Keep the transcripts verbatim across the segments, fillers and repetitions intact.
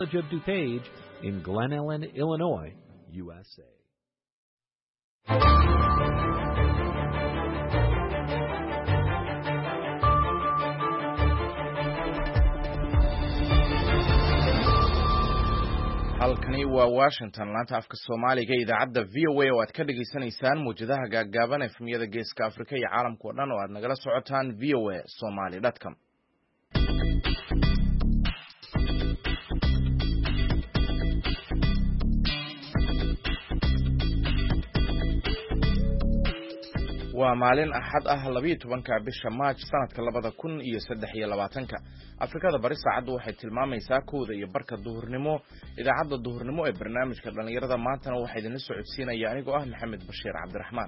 of DuPage in Glen Ellen, Illinois, U S A. halkani waa Washington laanta afka Soomaaliga idaacadda V O A oo aad ka dhageysanaysaan muujadaha gaagaaban efmiyada Geeska Afrika iyo caalamka oo dhan oo aad nagala socotaan v o a somali dot com. waa maalin axad ah labiyo tobanka bisha Maaj sanadka labada kun iyo saddex iyo labaatanka. Afrikada bari saacadu waxay tilmaamaysaa kooda iyo barka duhurnimo. Idaacadda duhurnimo ee barnaamijka dhalinyarada maantana waxaa idin la socodsiinaya anigoo ah Maxamed Bashiir Cabdiraxmaan.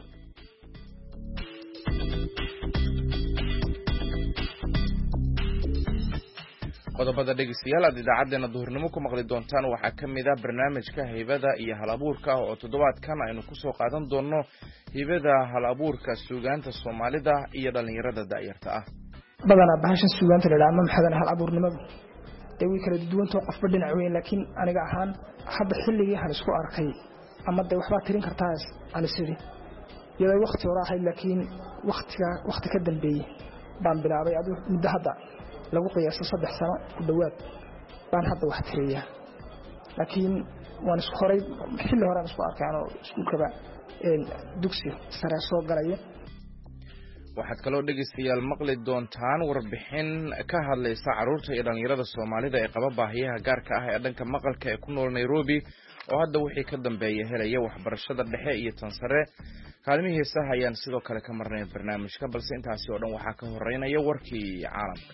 qodobada dhegeystayaal aad idaacadeena duhurnimo ku maqli doontaan waxaa ka mid ah barnaamijka hibada iyo hal-abuurka oo toddobaadkan aynu ku soo qaadan doono hibada hal-abuurka suugaanta Soomaalida iyo dhalinyarada da'yarta ah. badanaa bahashan suugaanta la yiraahdo maxadan hal-abuurnimada ee way kala duwantoo qofba dhinac weyn laakiin aniga ahaan hadda xilligii han isku arkay ama de waxba tirin kartaa aan sidii iyadoo waqti hore ahayd laakiin waqtiga waqti ka dambeeyay baan bilaabay aduu muddo hadda lagu qiyaaso saddex sano ku dhawaad baan hadda wax tiriyaa laakiin waan isku horay xilli hore aan isku arkay anoo iskuulkaba ee dugsi sare soo galaya. waxaad kaloo dhegeystayaal maqli doontaan warbixin ka hadlaysa carruurta iyo dhalinyarada Soomaalida ee qaba baahiyaha gaarka ah ee dhanka maqalka ee ku nool Nairobi oo hadda wixii ka dambeeyay helaya waxbarashada dhexe iyo tan sare. kaalmihiisa ayaan sidoo kale ka marnay barnaamijka balse intaasi oo dhan waxaa ka horeynaya warkii caalamka.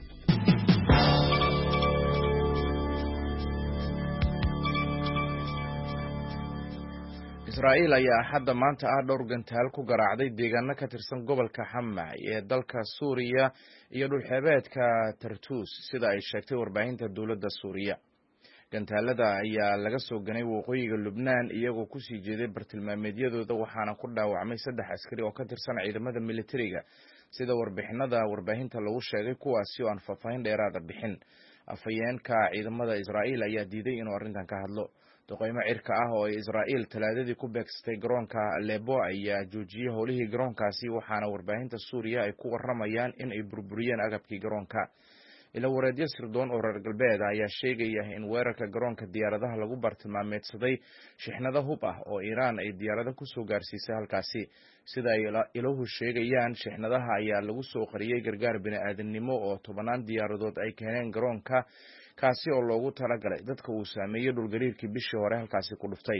Israa'iil ayaa hadda maanta ah dhowr gantaal ku garaacday deegaano ka tirsan gobolka Hama ee dalka Suuriya iyo dhulxeebeedka Tartus sida ay sheegtay warbaahinta dowladda Suuriya. gantaalada ayaa laga soo ganay waqooyiga Lubnaan iyagoo ku sii jeeday bartilmaameedyadooda waxaana ku dhaawacmay saddex askari oo ka tirsan ciidamada militariga sida warbixinada warbaahinta lagu sheegay kuwaasi oo aan faahfaahin dheeraad ah bixin. afhayeenka ciidamada Israa'iil ayaa diiday inuu arrintan ka hadlo. duqeymo cirka ah oo Israa'iil talaadadii ku beegsatay garoonka Lebo ayaa joojiyay howlihii garoonkaasi waxaana warbaahinta Suuriya ay ku waramayaan in ay burburiyeen agabkii garoonka. ila wareedyo sirdoon oo reer galbeed ayaa sheegaya in weerarka garoonka diyaaradaha lagu bartilmaameedsaday shixnado hub ah oo Iiraan ay diyaarado ku soo gaarsiisay halkaasi. sida ay iluhu sheegayaan shixnadaha ayaa lagu soo qariyay gargaar bini'aadanimo oo tobanaan diyaaradood ay keeneen garoonka kaasi oo loogu talagalay dadka uu saameeyay dhulgariirkii bishii hore halkaasi ku dhuftay.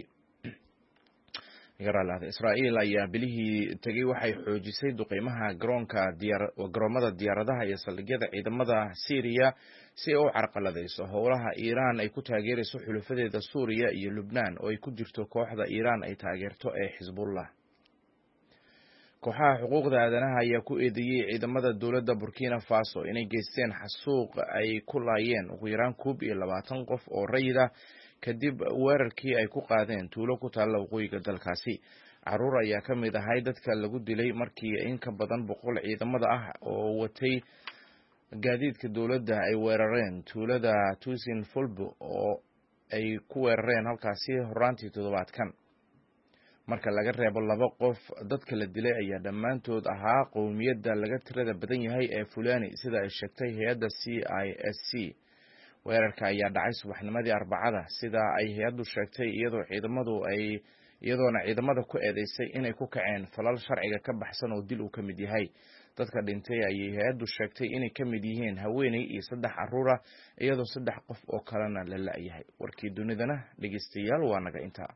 Israa'iil ayaa bilihii tagay waxay xoojisay duqeymaha garoonka garoomada diyaaradaha iyo saldhigyada ciidamada Syria si ay u carqaladayso howlaha Iiraan ay ku taageerayso xulufadeeda Suuriya iyo Lubnaan oo ay ku jirto kooxda Iiraan ay taageerto ee Xisbullah. kooxaha xuquuqda aadanaha ayaa ku eedeeyay ciidamada dowladda Burkina Faso inay geysteen xasuuq ay ku laayeen ugu yaraan koob iyo labaatan qof oo rayid ah kadib weerarkii ay ku qaadeen tuulo ku taalla waqooyiga dalkaasi. carruur ayaa ka mid ahay dadka lagu dilay markii in ka badan boqol ciidamada ah oo watay gaadiidka dowladda ay weerareen tuulada Tusin Fulbo oo ay ku weerareen halkaasi horaantii toddobaadkan. marka laga reebo laba qof dadka la dilay ayaa dhammaantood ahaa qowmiyadda laga tirada badan yahay ee Fulani sida ay sheegtay hay'adda C I S C. weerarka ayaa dhacay subaxnimadii Arbacada sida ay hay'addu sheegtay iyadoo ciidamadu ay iyadoona ciidamada ku eedeysay inay ku kaceen falal sharciga ka baxsan oo dil uu ka mid yahay. dadka dhintay ayay hay'addu sheegtay inay ka mid yihiin haweeney iyo saddex carruur ah iyadoo saddex qof oo kalena la la'yahay. warkii dunidana dhegeystayaal waa naga intaa.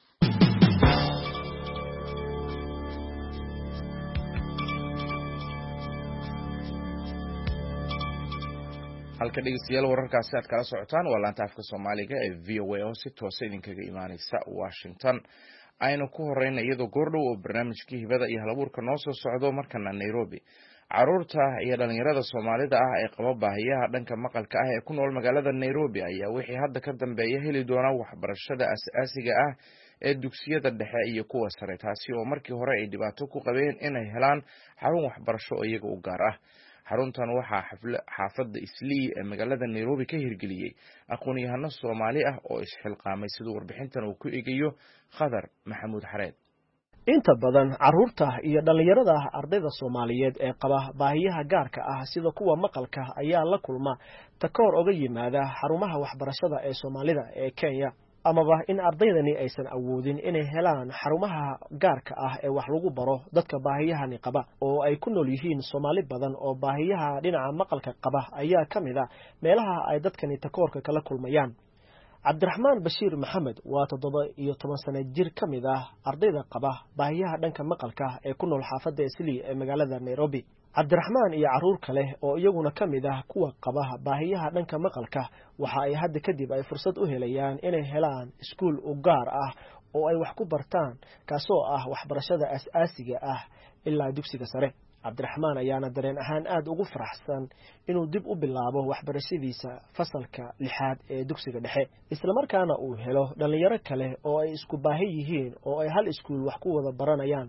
halka dhegeystayaal wararkaasi aad kala socotaan waa laanta afka Soomaaliga ee V O A oo si toos ah idinkaga imaanaysa Washington. aynu ku horeyna iyadoo goordhow oo barnaamijkii hibada iyo hal-abuurka noo soo socdo markana Nairobi. carruurta iyo dhalinyarada Soomaalida ah ee qaba baahiyaha dhanka maqalka ah ee ku nool magaalada Nairobi ayaa wixii hadda ka dambeeya heli doona waxbarashada aasaasiga ah ee dugsiyada dhexe iyo kuwa sare taasi oo markii hore ay dhibaato ku qabeen inay helaan xarun waxbarasho oo iyaga u gaar ah. xaruntan waxaa xaafadda Islii ee magaalada Nairobi ka hirgeliyay aqoon-yahano Soomaali ah oo isxilqaamay sidoo warbixintan uu ku eegayo Khadar Maxamuud Xareed. inta badan caruurta iyo dhalinyarada ardayda Soomaaliyeed ee qaba baahiyaha gaarka ah sida kuwa maqalka ayaa la kulma takoor uga yimaada xarumaha waxbarashada ee Soomaalida ee Kenya amaba in ardaydani aysan awoodin inay helaan xarumaha gaarka ah ee wax lagu baro dadka baahiyahani qaba oo ay ku nool yihiin Soomaali badan oo baahiyaha dhinaca maqalka qaba ayaa kamid ah meelaha ay dadkani takoorka kala kulmayaan. Cabdiraxmaan Bashiir Maxamed waa toddoba iyo toban sano jir ka mid ah ardayda qaba baahiyaha dhanka maqalka ee ku nool xaafadda Islii ee magaalada Nairobi. Cabdiraxmaan iyo caruur kale oo iyaguna ka mid ah kuwa qaba baahiyaha dhanka maqalka waxa ay hadda kadib ay fursad u helayaan inay helaan iskuul u gaar ah oo ay wax ku bartaan kaasoo ah waxbarashada aasaasiga ah ilaa dugsiga sare. Cabdiraxmaan ayaana dareen ahaan aad ugu faraxsan inuu dib u bilaabo waxbarashadiisa fasalka lixaad ee dugsiga dhexe isla markaana uu helo dhalinyaro kale oo ay isku baahi yihiin oo ay hal iskuul wax ku wada baranayaan.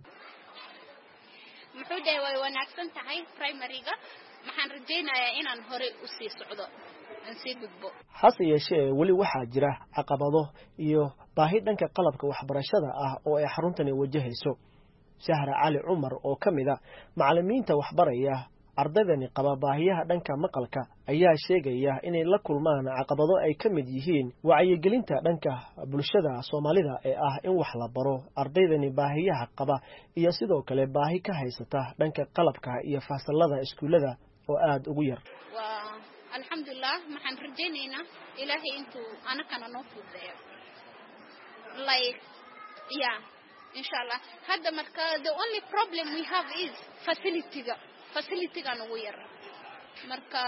muxuu day way wanaagsan tahay primary-ga maxaan rajaynayaa inaan hore u sii socdo aan sii gudbo. hase yeeshee weli waxaa jira caqabado iyo baahi dhanka qalabka waxbarashada ah oo ay xaruntani wajahayso. Shahra Cali Umar oo kamida macallimiinta waxbaraya ardaydani qaba baahiyaha dhanka maqalka ayaa sheegaya inay la kulmaan caqabado ay kamid yihiin wacyigelinta dhanka bulshada Soomaalida ee ah in wax la baro ardaydani baahiyaha qaba iyo sidoo kale baahi ka haysata dhanka qalabka iyo fasalada iskuulada oo aad ugu yar. waa alxamdulillah maxaan rajaynaynaa ilaahay intuu anakana noo fududeeyo like yeah inshallah hadda marka the only problem we have is facility ga facility ga ugu yar marka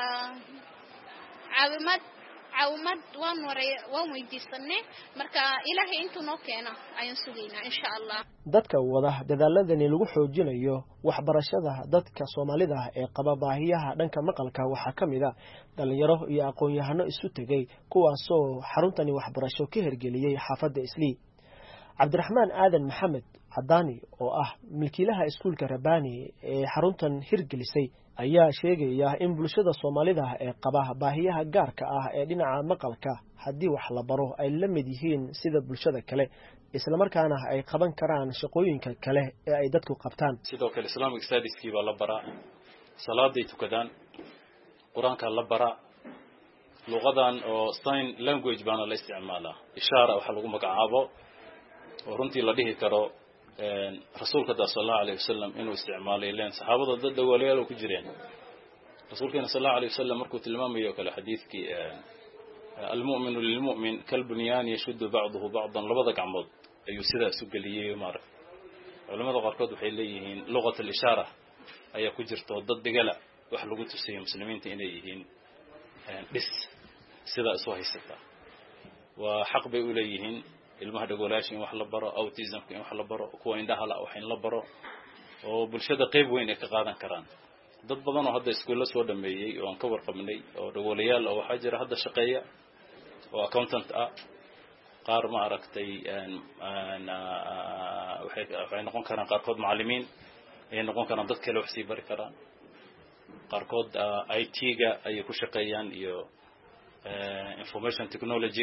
caawimad caawimad waan waray waan weydiisanay marka ilaahay intuu noo keeno ayaan sugaynaa inshallah. dadka wada dadaaladani lagu xoojinayo waxbarashada dadka Soomaalida ee qaba baahiyaha dhanka maqalka waxa kamid ah dhalinyaro iyo aqoon-yahano isu tagay kuwaasoo xaruntani waxbarasho ka hirgeliyay xaafadda Islii. Cabdiraxmaan Aadan Maxamed Cadaani oo ah milkiilaha iskuulka Rabani ee xaruntan hirgelisay ayaa sheegaya in bulshada Soomaalida ee qaba baahiyaha gaarka ah ee dhinaca maqalka haddii wax la baro ay la mid yihiin sida bulshada kale isla markaana ay qaban karaan shaqooyinka kale ee ay dadku qabtaan. sidoo kale Islamic studies-kii baa la baraa, salaaday tukadaan, quraanka la baraa, luqadan oo sign language baana la isticmaalaa, ishaara waxa lagu magacaabo oo runtii la dhihi karo rasuulka sallallahu alayhi wasallam inuu isticmaalay leen saxaabada dad walaalo ku jireen. rasuulkeena sallallahu alayhi wasallam markuu tilmaamayo kala xadiiskii al-mu'minu lil-mu'min kal-bunyan yashuddu ba'dahu ba'dan labada gacmood ayuu sidaas u galiyay maarag. culimada qaarkood waxay leeyihiin luqada al-ishara ayaa ku jirto dad digala wax lagu tusiyo muslimiinta inay yihiin bis sida isu haysata waa xaq bay u leeyihiin ilmaha dhagolaashin wax la baro autism in wax la baro kuwa indhaha la wax in la baro oo bulshada qayb weyn ay ka qaadan karaan. dad badan oo hadda iskuul soo dhameeyay oo aan ka warqabnay oo dhagolayaal oo waxa jira hadda shaqeeya oo accountant ah qaar ma aragtay aan waxay waxay noqon karaan qaarkood macallimiin ay noqon karaan dad kale wax sii bari karaan qaarkood I T-ga ay ku shaqeeyaan iyo information technology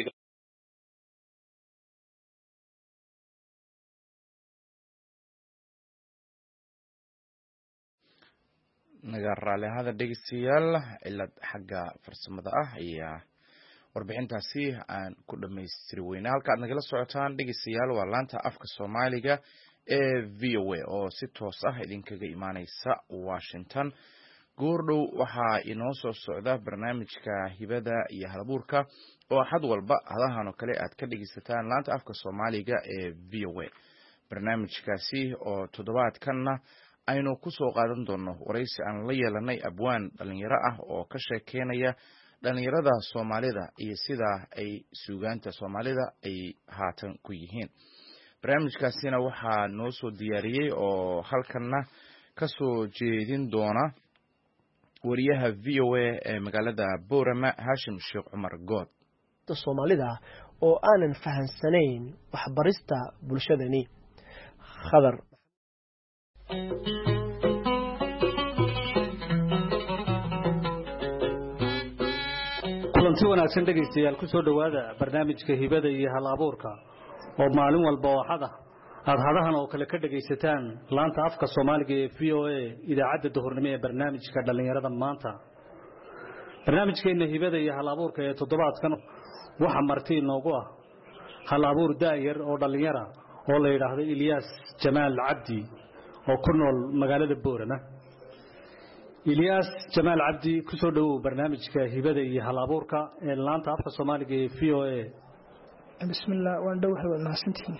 naga raalihaada dhegeystayaal cilad xagga farsamada ah ayaa warbixintaasi aan ku dhamaystiri weynaa. halka aad nagala socotaan dhegeystayaal waa laanta afka Soomaaliga ee V O A oo si toos ah idinkaga imaaneysa Washington. goordhow waxaa inoo soo socda barnaamijka hibada iyo halabuurka oo xad walba hadahan oo kale aad ka dhegeysataan laanta afka Soomaaliga ee V O A. barnaamijkaasi oo toddobaadkanna aynu ku soo qaadan doono waraysi aan la yeelanay abwaan dhalinyaro ah oo ka sheekeynaya dhalinyarada Soomaalida iyo sida ay suugaanta Soomaalida ay haatan ku yihiin. barnaamijkaasina waxaa noo soo diyaariyay oo halkanna ka soo jeedin doona wariyaha V O A ee magaalada Boorama Hashim Sheekh Cumar Good. Soomaalida oo aanan fahansanayn waxbarista bulshadani. Khadar kulanti wanaagsan dhegeystayaal ku soo dhawaada barnaamijka hibada iyo hal abuurka oo maalin walba waxada aad hadahan oo kale ka dhageysataan laanta afka Soomaaliga ee V O A idaacadda duhurnimo ee barnaamijka dhalinyarada maanta barnaamijkeena hibada iyo hal abuurka ee toddobaadkan waxa marti inoogu ah hal abuur daayar oo dhalinyara oo la yiraahdo Ilyas Jamaal Cabdi oo ku nool magaalada Boorama Ilyas Jamaal Cabdi ku soo dhawow barnaamijka hibada iyo hal abuurka ee laanta afka Soomaaliga ee V O A bismillah waan dhawahay waa mahadsantihiin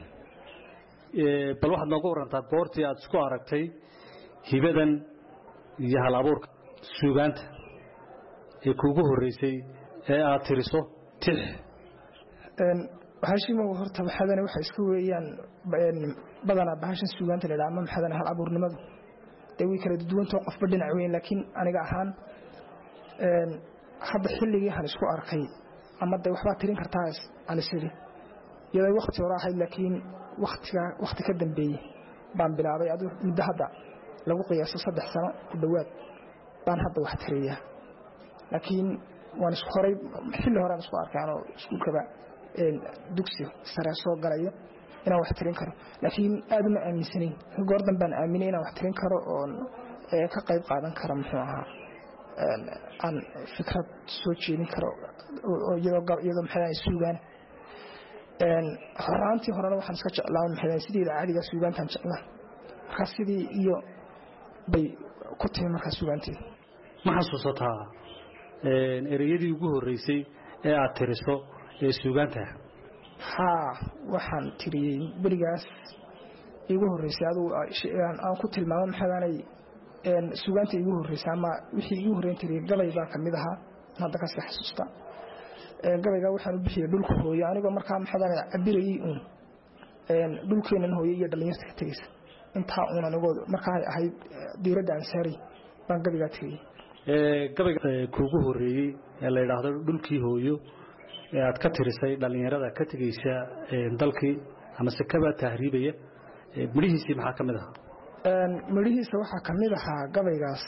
ee bal waxaad noogu warantaa goortii aad isku aragtay hibadan iyo hal abuurka suugaanta ee kuugu horeysay ee aad tiriso tix een waxaashimo horta waxaadana waxa isku weeyaan badana bahashan suugaanta leeyahay ama maxadan hal abuurnimadu way kala duwan tahay qofba dhinac weyn laakiin aniga ahaan een hadda xilligii hal isku arkay ama day waxba tirin kartaa aan isiri iyadoo waqti hore ahayd laakiin waqtiga waqti ka dambeeyay baan bilaabay adu muddo hadda lagu qiyaaso saddex sano ku dhawaad baan hadda wax tiriyaa laakiin waan isku horay xilli hore aan isku arkay anoo isku kaba een dugsi sare soo galayo inaan wax tirin karo laakiin aad ma aaminsanayn goordan baan aaminay inaan wax tirin karo oo ee ka qayb qaadan karo muxuu ahaa een aan fikrad soo jeedin karo oo iyadoo iyadoo maxay suugaan een horaantii horena waxaan iska jeclaan maxay sidii caadiga suugaantan jeclaa marka sidii iyo bay ku timi marka suugaantii ma xasuusataa een ereyadii ugu horeysay ee aad tiriso ee suugaanta ha waxaan tiriyay barigaas igu horeysay adu aan ku tilmaamo maxaanay een suugaanta igu horeysay ama wixii igu horeyn tiriyay galay baa kamid aha hadda ka xasuusta ee galayga waxaan u bixiyay dhulka hooyo anigoo markaa maxaanay cabirayay un een dhulkeenan hooyo iyo dhalinyarta ka tagaysa inta uun anigoo markaa ahayd diiradda aan saaray baan galayga tiriyay ee gabayga kuugu horeeyay ee la yiraahdo dhulkii hooyo ee aad ka tirisay dhalinyarada ka tagaysa dalkii ama sakaba tahriibaya midhiisi maxaa kamid ah een midhiisa waxa kamid ah gabaygaas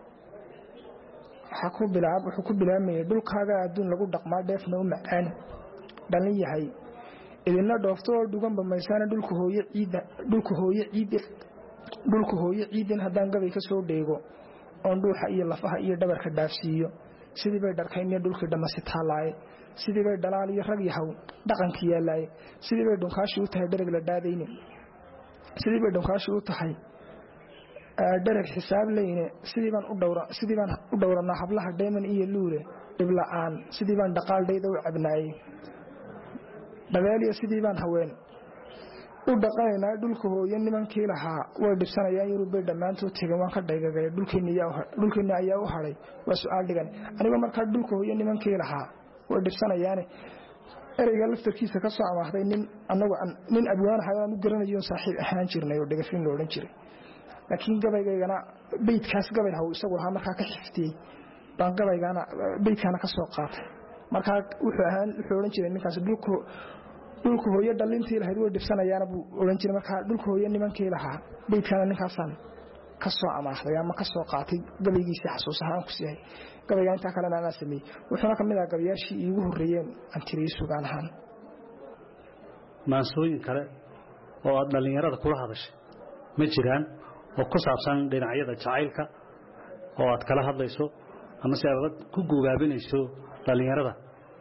waxa ku bilaab wuxuu ku bilaabmay dhulkaaga adduun lagu dhaqmaa dheefna u macaan dhalin yahay idina dhoofto dhugan bamaysan dhulku hooyo ciida dhulku hooyo ciid dhulku hooyo ciidin hadaan gabay ka soo dheego oo dhuuxa iyo lafaha iyo dhabarka dhaafsiiyo sidii bay dharkaynay dhulkii dhamasi taalaay sidii bay dhalaal iyo rag yahaw dhaqankii yeelay sidii bay dhunkaashi u tahay dharag la dhaadayni sidii bay dhunkaashi u tahay dharag xisaab leeyne sidii baan u dhawra sidii baan u dhawranaa hablaha dheeman iyo luure dib la'aan sidii baan dhaqaaldayda u cabnaayay dhabeeliyo sidii baan haween u dhaqaynaa dhulka hooyo nimankii lahaa way dhibsanayaan yurubay dhamaantood tagay waan ka dhaygagay dhulkeena ayaa dhulkeena ayaa u haray waa su'aal dhigan aniga markaa dhulka hooyo nimankii lahaa way dhibsanayaan ereyga laftarkiisa ka soo amaahday nin anagu nin abwaan hayaan u garanayo saaxiib ahaan jirnay oo dhagafin loo oran jiray laakiin gabaygana beedkaas gabay haw isagu lahaa markaa ka xiftiyay baan gabaygana beedkana ka soo qaatay markaa wuxuu ahaan wuxuu oran jiray ninkaas dhulku dhulku hooyo dhalintii lahayd way dhibsanayaan buu oran jiray markaa dhulku hooyo nimankii lahaa beedkana ninkaasan ka soo amaahday ama ka soo qaatay gabaygiisa xasuus ahaan ku siiyay gabayga inta kale aan sameeyay wuxuuna kamid ah gabayaashii iigu horeeyeen aan tiriyay suugaan ahaan maansooyin kale oo aad dhalinyarada kula hadashay ma jiraan oo ku saabsan dhinacyada jacaylka oo aad kala hadlayso ama si aad ku guubaabinayso dhalinyarada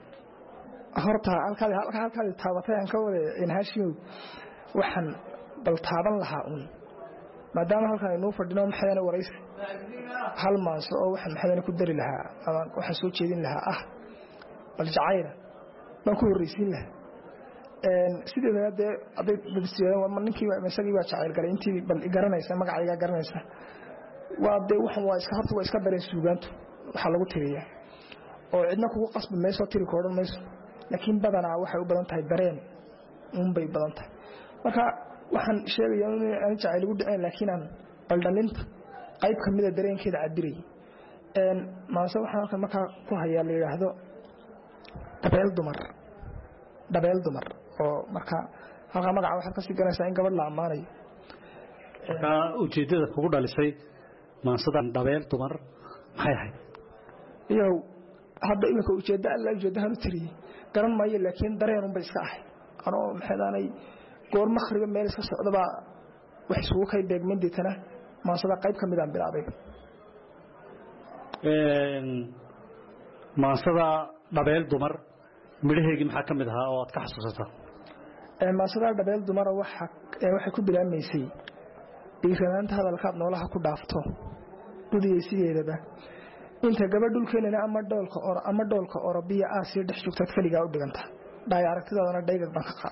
horta halkaad halkaad taabatay aan ka wada in haashiyo waxaan bal taaban lahaa un maadaama halkan inuu fadhino maxayna warays hal maanso oo waxaan maxayna ku dari lahaa ama waxa soo jeedin lahaa ah bal jacayl ma ku horeysin lahaa een sidoo kale aday dadsiiyay waa ninkii waa masagii waa jacayl galay intii bal garanaysa magacayga garanaysa waa de waxan waa iska horta waa iska dareen suugaantu waxa lagu tiriyaa oo cidna kugu qasbi mayso tiri koodan mayso laakiin badanaa waxay u badan tahay dareen un bay badan tahay marka waxaan sheegayaa in aan jacayl ugu dhicin laakiin aan baldhalinta qayb kamid ah dareenkeeda cabiray een maase waxaan halkan markaa ku hayaa la yiraahdo dabeel dumar dabeel dumar oo markaa halka magaca waxa ka sii garanaysaa in gabadh la amaanayo marka ujeedada kugu dhalisay maansadan dabeel dumar maxay ahayd iyo hadda iminka ujeedda alla ujeeddahan u tiriyey garan maayo laakiin dareenunbay iska ahay anoo maxaydaanay goor makhriba meel iska socdaba wax isugu kay beegmin deetana maansada qayb ka mid aan bilaabay maansada dhabeel dumar midhaheegii maxaa ka mid ahaa oo aad ka xasuusataa maansada dhabeel dumara waxay ku bilaabmaysay dhiiranaanta hadalkaad noolaha ku dhaafto dhudiyey sideedaba inta gabadh dhulkeenana ama dhoolka or ama dhoolka orobiya aa sii dhex joogtaad keligaa u dhiganta dhaay aragtidaadana dhaygad baan ka qaad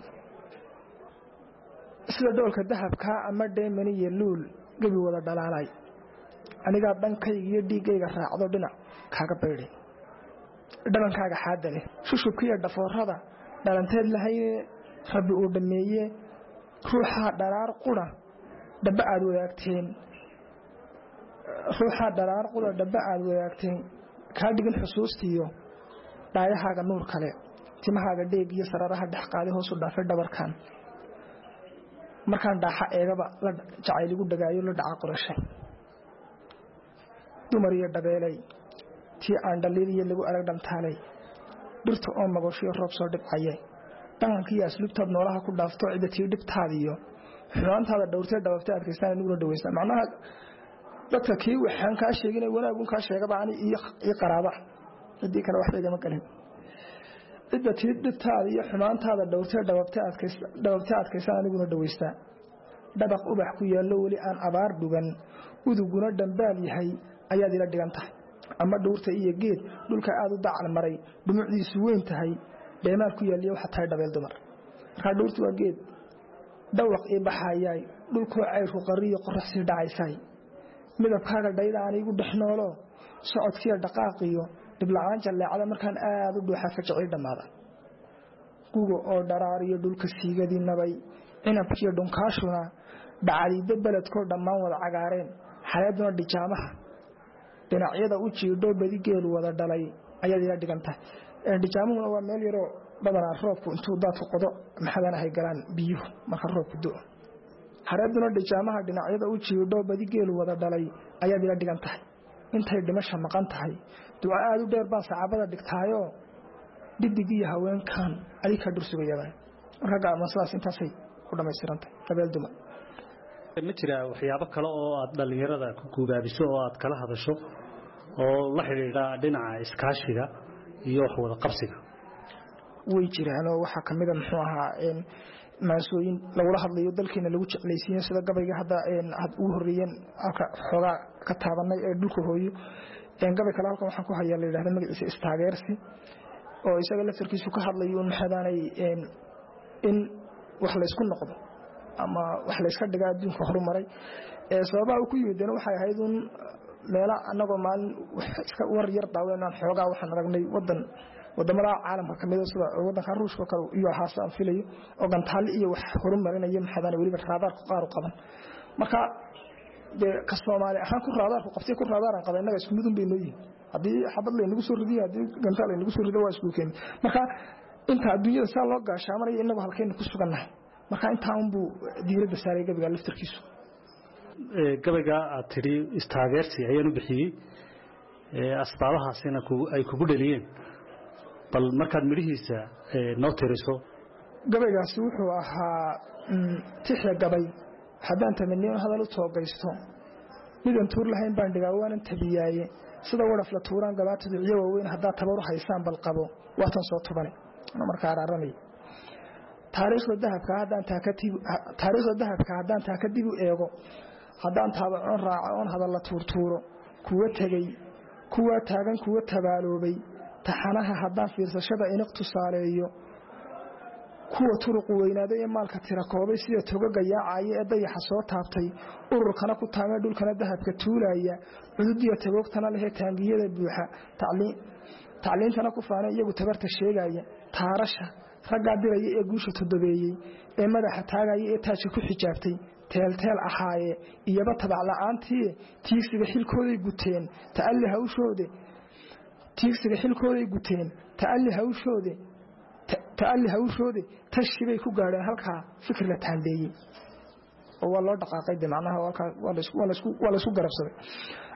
sida dhoolka dahabkaa ama dheemani iyo luul gebi wada dhalaalay anigaa dhankayga iyo dhiiggayga raacdo dhinac kaaga baydhay dhalankaaga xaada leh shushubkiiyo dhafoorada dhalanteed lahayne rabbi uu dhammeeye ruuxaa dharaar qura dhaba aad wadaagteen ruuxaa dharaar qura dhaba aad wadaagteen kaa dhigin xusuustiiyo dhaayahaaga nuur kale timahaaga dheeg iyo sararaha dhex qaaday hoosu dhaafay dhabarkan markaan dhaaxa eegaba la jacayligu dhagaayo la dhaca qorashay dumar iyo dhabeelay tii aan dhaliil iyo lagu arag dhamtaalay dhirta oo magoshiyo roob soo dhibcayay dhaqankiiyo asluubtaad noolaha ku dhaafto cidda tii dhibtaadiyo xumaantaada dhowrtee dhabaftay adkaystaan inuguna dhawaysta macnaha dadka kii waxaan kaa sheeginay wanaagun kaa sheegaba ani iyo qaraaba ciddii kale waxba igama galin cidda tii dhibtaada iyo xumaantaada dhowrtee dhababtee adkaystaan aniguna dhawaystaa dhabaq ubax ku yaallo weli aan abaar dhugan uduguna dhambaal yahay ayaad ila dhigan tahay ama dhowrta iyo geed dhulka aad u dacal maray dhumucdiisu weyn tahay dheemaar ku yaaliyo waxa tahay dhabeel dumar markaa dhowrtu waa geed dhawaq ii baxayaay dhulkoo cayrku qariyo qorax sii dhacaysay midabkaaga dhayda aan iigu dhex noolo socodkiiyo dhaqaaqiyo dhibla-aan jalleecada markaan aad u dhuuxa fajacii dhammaada guga oo dharaariyo dhulka siigadii nabay cinabkiiyo dhunkaashuna dhacadiiddo beledkoo dhammaan wada cagaareen xaleeduna dhijaamaha dhinacyada u jiidho badigeelu wada dhalay ayaad ila dhigan tahay dhijaamuhuna waa meel yaroo badanaa roobku intuu daadku qodo maxadana hay galaan biyuhu marka roobku do xareeduna dhijaamaha dhinacyada u jiidho badigeelu wada dhalay ayaad ila dhigan tahay intay dhimasha maqan tahay duca aad u dheer baan sacaabada dhigtaayoo dhidig iyo haweenkan adika dhursugayada marka gacmasadaas intaasay ku dhammaystirantahay dabeel dumar ma jira waxyaabo kale oo aad dhalinyarada ku guubaabiso oo aad kala hadasho oo la xidhiidha dhinaca iskaashiga iyo wax wada qabsiga way jiraan oo waxa kamid ah muxuu ahaa in maasooyin lagula hadlayo dalkeena lagu jeclaysiin sida gabayga hadda een had ugu horeeyeen halka xoga ka taabanay ee dhulka hooyo een gabay kale halkan waxaan ku hayaa la yiraahdo magaciisa istaageersi oo isaga laftirkiisu ka hadlayo in maxadaanay een in wax la isku noqdo ama wax la iska dhigaa adduunka horumaray ee sababaha uu ku yimidna waxay ahayd in meela anagoo maalin iska war yar daaweynaan xoogaa waxaan aragnay wadan wadamada caalamka kamid ah sida wadanka Ruushka kale iyo haasaan filayo oo gantaal iyo wax horumarinaya maxadaan waliba raadaarku qaar u qaban marka de ka Soomaali ahaan ku raadaarku qabtay ku raadaaran qaban inaga isku midun bay nooyihiin hadii xabad la inagu soo ridiyo hadii gantaal la inagu soo rido waa isku keen marka inta adduunyada saa loo gaashaamanayo inagu halkeen ku sugannahay marka inta un buu diiradda saaray gabiga laftirkiisu ee gabiga aad tiri istaageersi ayaan u bixiyay ee asbaabahaasina ku ay kugu dhaliyeen bal markaad midhiisa noo tiriso gabaygaasi wuxuu ahaa tixya gabay haddaan tamaniyo hadal u toogaysto midan tuur lahayn baan dhigaa waanan tabiyaaye sida wadhaf la tuuraan gabaatadu ciyo waaweyn haddaad tabar u haysaan bal qabo waatan soo tubane markaa araaramay taariikhda dahabka haddaan taa ka tib taariikhda dahabka haddaan taa ka dib u eego haddaan taabacoon raaco oon hadal la tuurtuuro kuwa tegey kuwa taagan kuwa tabaaloobay taxanaha haddaan fiirsashada iniq tusaaleeyo kuwa turuq weynaaday ee maalka tira koobay sida togaga yaacaya ee dayaxa soo taabtay ururkana ku taamay dhulkana dahabka tuulaya cududiya tagoogtana leh taangiyada buuxa tacliin tacliintana ku faanay iyagu tabarta sheegaya taarasha ragga diraya ee guusha todobeeyay ee madaxa taagaya ee taajka ku xijaabtay teel teel ahaaye iyaba tabac la'aantii tiigsiga xilkooday guteen ta'alli hawshoode tiigsiga xilkooday guteen ta'alli hawshoode ta'alli hawshoode tashibay ku gaareen halka fikir la taandeeyay oo waa loo dhaqaaqay macnaha waa la isku waa la isku garabsaday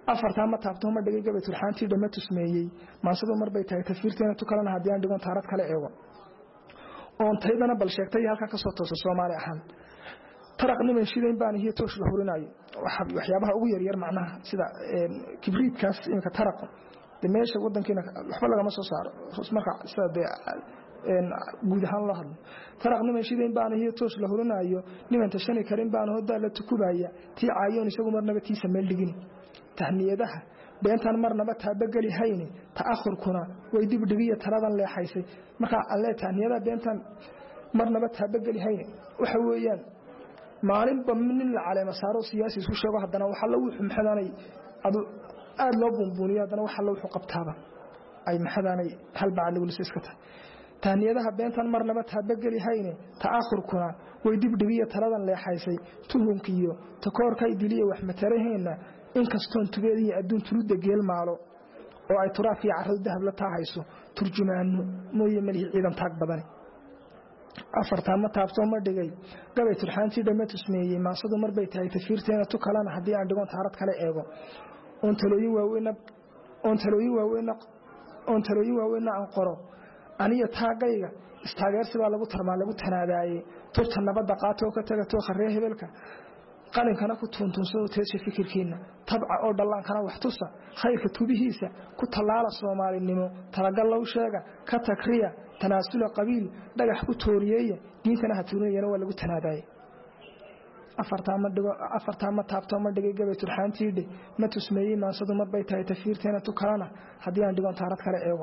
afartaa ma taabto ma dhigay gabay turxaantii dhama tusmeeyey maansadu marbay tahay tafiirteena tu kalena haddii aan dhigon taarad kale eego oon taydana bal sheegtay halkaa ka soo toosa Soomaali ahaan taraq niman shidayn baan iyo toosh la hurinayo waxyaabaha ugu yar yar macnaha sida kibriidkaas inka taraq meesha wadankeena waxba laga ma soo saaro marka sida een guud ahaan la hadlo taraq niman shidayn baan iyo toosh la hurinayo niman tashani karin baan hooda la tukubaya tii caayoon isagu marnaba tiisa meel dhigin tahniyadaha beentan marnaba taabagali hayni ta'akhurkuna way dib dhigiya taladan leexaysay marka alle tahniyada beentan marnaba taabagali hayni waxa weeyaan maalin bamin la caleema saaro siyaasi isku sheego hadana waxa la wuxuu maxadanay adu aad loo buunbuuniyo hadana waxa la wuxuu qabtaaba ay maxadanay hal baa lagu liska tahay tahniyadaha beentan marnaba taabagali hayni ta'akhurkuna way dib dhigiya taladan leexaysay tuhunkiyo takoorka idiliye wax mataraheena in kastoon tugeedii adduun tuluda geel maalo oo ay turaaf iyo carrada dahab la taahayso turjumaano mooye mali ciidan taag badan afarta ma taabto ma dhigay gabay turxaantii dhama tusmeeyey maansadu marbay tahay tafiirteena tu kalena haddii aan dhigon taarad kale eego oon talooyin waaweyn oon talooyin waaweyn oon talooyin waaweyn aan qoro aniga taagayga istaageersi baa lagu tarmaa lagu tanaadaayay turta nabadda qaato ka taga too kharee hebelka qalinkana ku tuuntuunsado teesha fikirkiina tabca oo dhallaankana wax tusa khayrka tubihiisa ku talaala Soomaalinimo talagal loo sheega ka takriya tanaasula qabiil dhagax ku tooriyeeya diintana ha tuunayana waa lagu tanaadaayay afarta ma dhigo afarta ma taabto ma dhigay gabay turxaantiide ma tusmeeyay maansadu marbay tahay tafiirteena tu kalena haddii aan dhigon taarad kale eego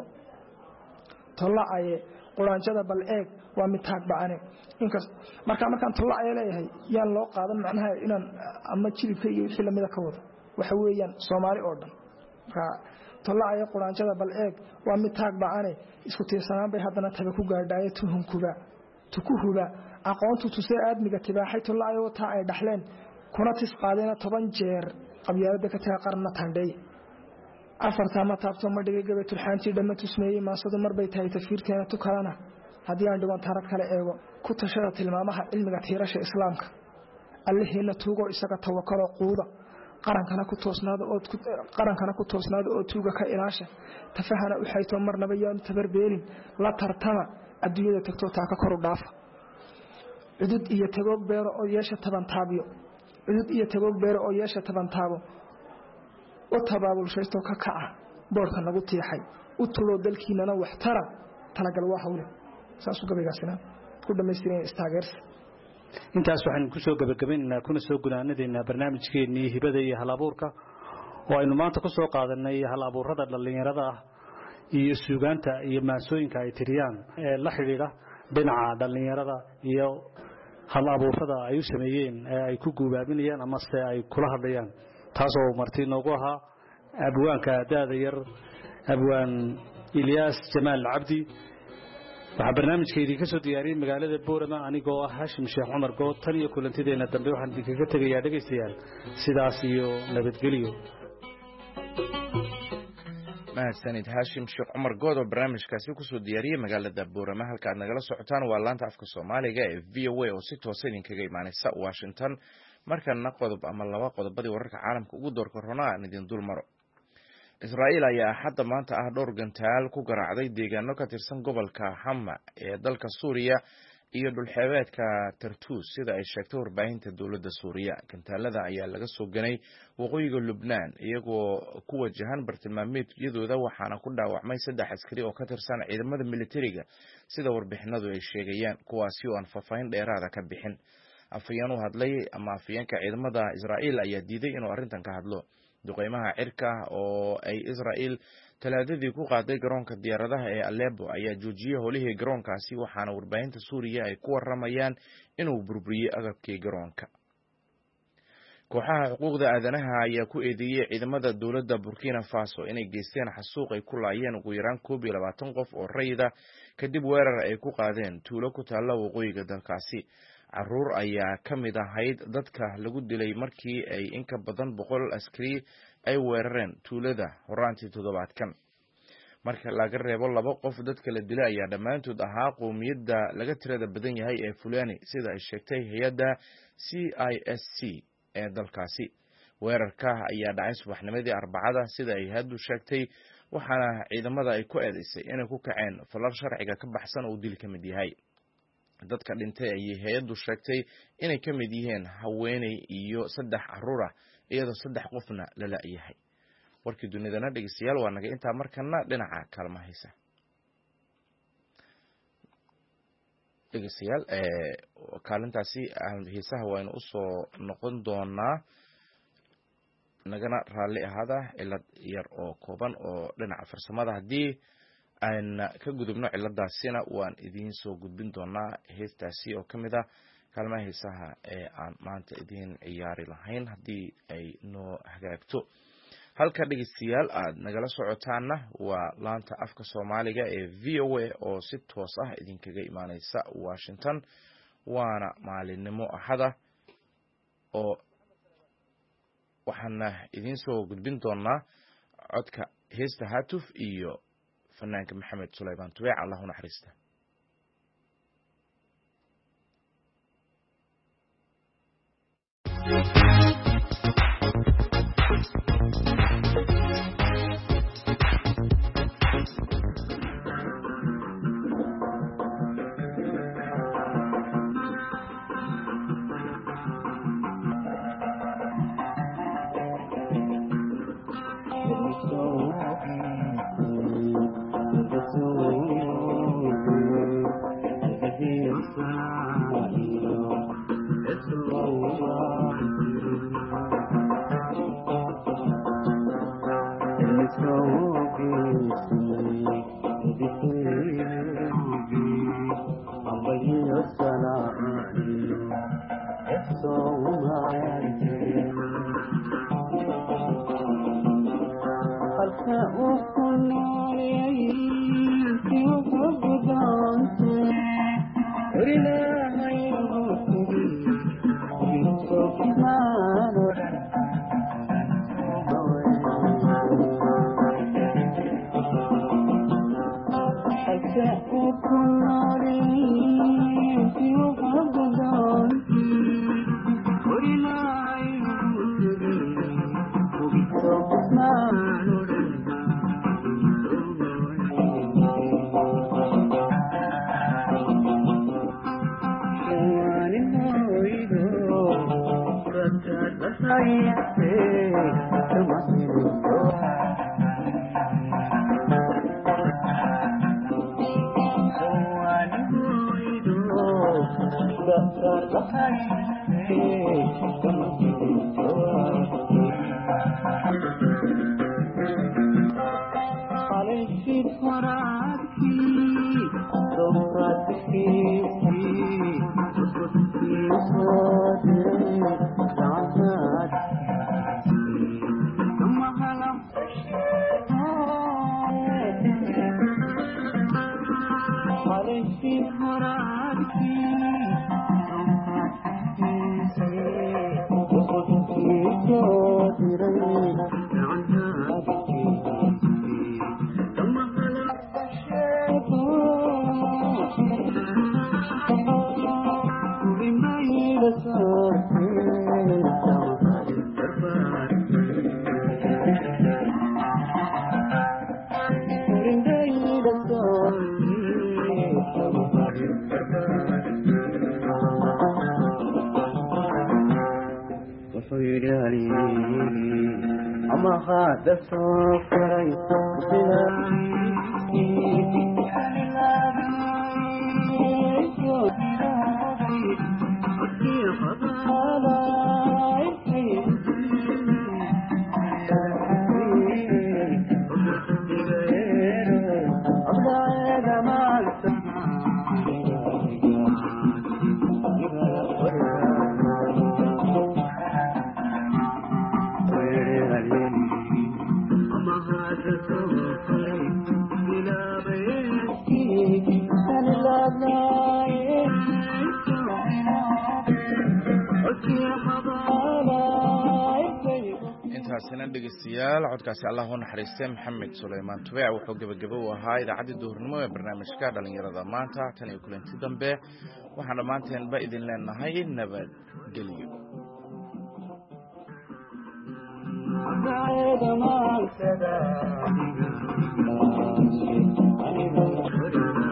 tolaaye quraanjada bal eeg waa mid taag bacane inkaas marka markaan tolaaye leeyahay yaan loo qaadan macnaha inaan ama jilibka iyo wixii lamida ka wado waxa weeyaan Soomaali oo dhan marka tolaaye quraanjada bal eeg waa mid taag bacane isku tiirsanaan bay haddana tabe ku gaadhaayay tuhunkuba tukuhuba aqoontu tusay aadmiga tibaaxay tolaaye oo taa ay dhaxleen kuna tis qaadena toban jeer qabyaalada ka taga qarna tandhay afarta ma taabto ma dhigay gabay turxaantii dhama tusmeeyey maasadu marbay tahay tafiirteena tu kalena haddii aan dhigon taarad kale eego ku tashada tilmaamaha cilmiga tiirasha islaamka allaheena tuugo isaga tawakkalo quuda qarankana ku toosnaado oo qarankana ku toosnaado oo tuuga ka ilaasha tafahana u xayto marnaba yaan tabarbeelin la tartama adduunyada tagto taa ka kor u dhaafa cudud iyo tagoog beero oo yeesha taban taabiyo cudud iyo tagoog beero oo yeesha taban taabo oo tabaabul shaysto ka kaca boorka lagu tiixay u tulo dalkiinana wax tara talagal waa hawle saas u gabaygaasina ku dhameystireen istaageers intaas waxaan ku soo gabagabeynaa kuna soo gunaanadeena barnaamijkeennii hibada iyo hal-abuurka oo aynu maanta ku soo qaadanay hal-abuurada dhalinyarada ah iyo suugaanta iyo maansooyinka ay tiriyaan ee la xidhiidha dhinaca dhalinyarada iyo hal-abuurada ay u sameeyeen ee ay ku guubaabinayaan ama se ay kula hadlayaan taasoo marti noogu ahaa abwaanka daada yar abwaan Ilyas Jamaal Cabdi waxaa barnaamijkeedii ka soo diyaariyay magaalada Boorama anigoo ah Hashim Sheekh Cumar Good tan iyo kulantideena dambe waxaan idinkaga tagayaa dhageystayaal sidaas iyo nabadgelyo mahadsanid Hashim Sheekh Cumar Good oo barnaamijkaasi ku soo diyaariyay magaalada Boorama halka aad nagala socotaan waa laanta afka Soomaaliga ee V O A oo si toos ah idinkaga imaanaysa Washington markana qodob ama laba qodobadii wararka caalamka ugu doorka roonaa aan idin dul maro Israa'iil ayaa hadda maanta ah dhowr gantaal ku garaacday deegaano ka tirsan gobolka Hama ee dalka Suuriya iyo dhulxeebeedka Tartus sida ay sheegtay warbaahinta dowladda Suuriya gantaalada ayaa laga soo ganay waqooyiga Lubnaan iyagoo ku wajahan bartilmaameedyadooda waxaana ku dhaawacmay saddex askari oo ka tirsan ciidamada militariga sida warbixinadu ay sheegayaan kuwaasi oo aan faahfaahin dheeraada ka bixin afayeen u hadlay ama afayeenka ciidamada Israa'iil ayaa diiday inuu arrintan ka hadlo duqeymaha cirka oo ay Israa'iil talaadadii ku qaaday garoonka diyaaradaha ee Aleppo ayaa joojiyay howlihii garoonkaasi waxaana warbaahinta Suuriya ay ku waramayaan inuu burburiyay agabkii garoonka kooxaha xuquuqda aadanaha ayaa ku eedeeyay ciidamada dowladda Burkina Faso inay geysteen xasuuq ay ku laayeen ugu yaraan koob iyo labaatan qof oo rayida kadib weerar ay ku qaadeen tuulo ku taalla waqooyiga dalkaasi caruur ayaa ka mid ahayd dadka lagu dilay markii ay in ka badan boqol askari ay weerareen tuulada horaantii toddobaadkan marka laga reebo laba qof dadka la dilay ayaa dhammaantood ahaa qowmiyadda laga tirada badan yahay ee Fulani sida ay sheegtay hay'adda C I S C ee dalkaasi weerarka ayaa dhacay subaxnimadii arbacada sida ay hay'addu sheegtay waxaana ciidamada ay ku eedeysay inay ku kaceen falal sharciga ka baxsan oo dil ka mid yahay dadka dhintay ayay hay'addu sheegtay inay ka mid yihiin haweeney iyo saddex carruur ah iyadoo saddex qofna la la'yahay warkii dunidana dhegeystayaal waa naga intaa markana dhinaca kaalmaha heesa dhegeystayaal kaalintaasi heesaha waynu usoo noqon doonaa nagana raalli ahaada cilad yar oo kooban oo dhinaca farsamada haddii aan ka gudubno ciladaasina waan idiin soo gudbin doonaa heestaasi oo ka mid ah kaalmaha heesaha ee aan maanta idiin ciyaari lahayn haddii ay noo hagaagto halka dhegeystayaal aad nagala socotaana waa laanta afka soomaaliga ee v o a oo si toos ah idinkaga imaaneysa washington waana maalinimo axada oo waxaana idiin soo gudbin doonaa codka heesta hatuf iyo fanaanka maxamed sulaymaan tubeec allah u naxariista dhegeystayaal codkaasi allah u naxariistay maxamed sulaymaan tubeec wuxuu gabagabo u ahaa idaacaddii duhurnimo ee barnaamijka dhalinyarada maanta tan iyo kulanti dambe waxaan dhammaanteenba idin leenahay nabadgelyo بعد ما ابتدى